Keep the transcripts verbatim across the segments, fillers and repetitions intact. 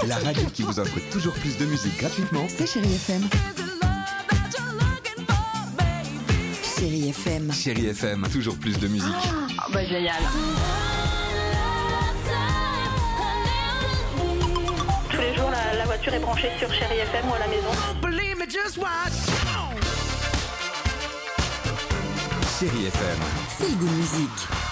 La radio qui vous offre toujours plus de musique gratuitement. C'est Chérie F M. Chérie F M. Chérie F M, toujours plus de musique. Oh, bah génial. Tous les jours, la, la voiture est branchée sur Chérie F M ou à la maison. Chérie F M. Feel Good Music.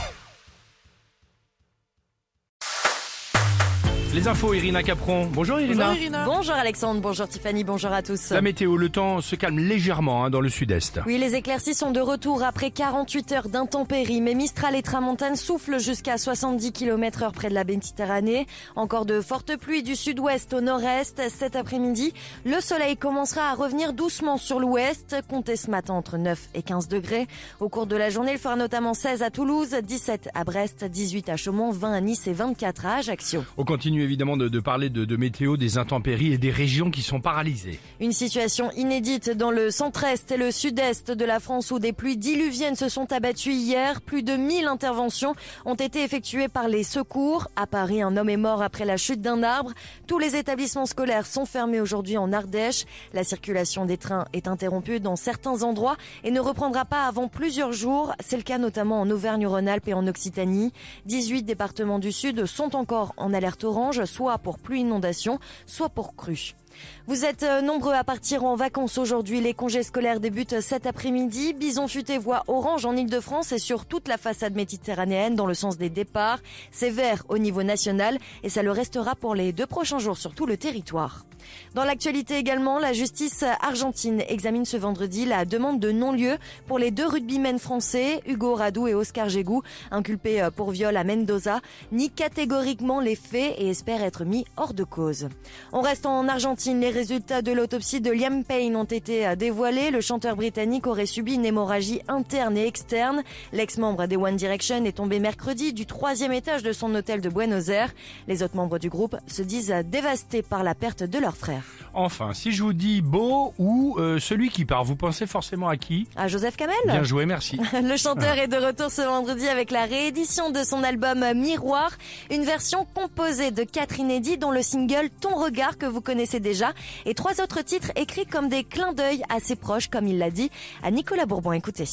Les infos, Irina Capron. Bonjour Irina. Bonjour Irina. Bonjour Alexandre, bonjour Tiffany, bonjour à tous. La météo, le temps se calme légèrement hein, dans le sud-est. Oui, les éclaircies sont de retour après quarante-huit heures d'intempéries, mais Mistral et Tramontane soufflent jusqu'à soixante-dix kilomètres heure près de la Méditerranée. Encore de fortes pluies du sud-ouest au nord-est. Cet après-midi, le soleil commencera à revenir doucement sur l'ouest. Comptez ce matin entre neuf et quinze degrés. Au cours de la journée, il fera notamment seize à Toulouse, dix-sept à Brest, dix-huit à Chaumont, vingt à Nice et vingt-quatre à Ajaccio. On continue évidemment de, de parler de, de météo, des intempéries et des régions qui sont paralysées. Une situation inédite dans le centre-est et le sud-est de la France où des pluies diluviennes se sont abattues hier. Plus de mille interventions ont été effectuées par les secours. À Paris, un homme est mort après la chute d'un arbre. Tous les établissements scolaires sont fermés aujourd'hui en Ardèche. La circulation des trains est interrompue dans certains endroits et ne reprendra pas avant plusieurs jours. C'est le cas notamment en Auvergne-Rhône-Alpes et en Occitanie. dix-huit départements du sud sont encore en alerte orange, soit pour pluie inondation, soit pour crue. Vous êtes nombreux à partir en vacances aujourd'hui. Les congés scolaires débutent cet après-midi. Bison Futé voit orange en Ile-de-France et sur toute la façade méditerranéenne dans le sens des départs. C'est vert au niveau national et ça le restera pour les deux prochains jours sur tout le territoire. Dans l'actualité également, la justice argentine examine ce vendredi la demande de non-lieu pour les deux rugbymen français, Hugo Radou et Oscar Gégou, inculpés pour viol à Mendoza, nie catégoriquement les faits et espère être mis hors de cause. On reste en Argentine. Les résultats de l'autopsie de Liam Payne ont été dévoilés. Le chanteur britannique aurait subi une hémorragie interne et externe. L'ex-membre des One Direction est tombé mercredi du troisième étage de son hôtel de Buenos Aires. Les autres membres du groupe se disent dévastés par la perte de leur frère. Enfin, si je vous dis Beau ou euh, celui qui part, vous pensez forcément à qui? À Joseph Kamel. Bien joué, merci. Le chanteur est de retour ce vendredi avec la réédition de son album Miroir, une version composée de quatre inédits dont le single Ton regard que vous connaissez déjà et trois autres titres écrits comme des clins d'œil assez proches, comme il l'a dit à Nicolas Bourbon. Écoutez.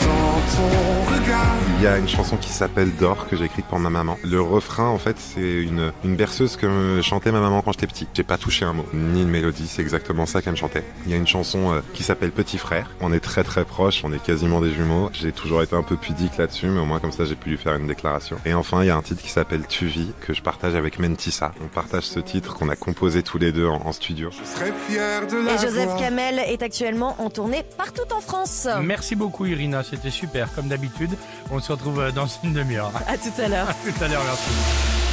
Il y a une chanson qui s'appelle D'or que j'ai écrite pour ma maman. Le refrain, en fait, c'est une, une berceuse que chantait ma maman quand j'étais petit. J'ai pas touché un mot, ni une mélodie, c'est exactement ça qu'elle me chantait. Il y a une chanson euh, qui s'appelle Petit frère. On est très très proches, on est quasiment des jumeaux. J'ai toujours été un peu pudique là-dessus, mais au moins comme ça j'ai pu lui faire une déclaration. Et enfin, il y a un titre qui s'appelle Tu vis, que je partage avec Mentissa. On partage ce titre qu'on a composé tous les deux en, en studio. Je serais fier de la Et Joseph Kamel est actuellement en tournée partout en France. Merci beaucoup Irina, c'était super comme d'habitude. On se retrouve dans une demi-heure. À tout à l'heure. À tout à l'heure, merci.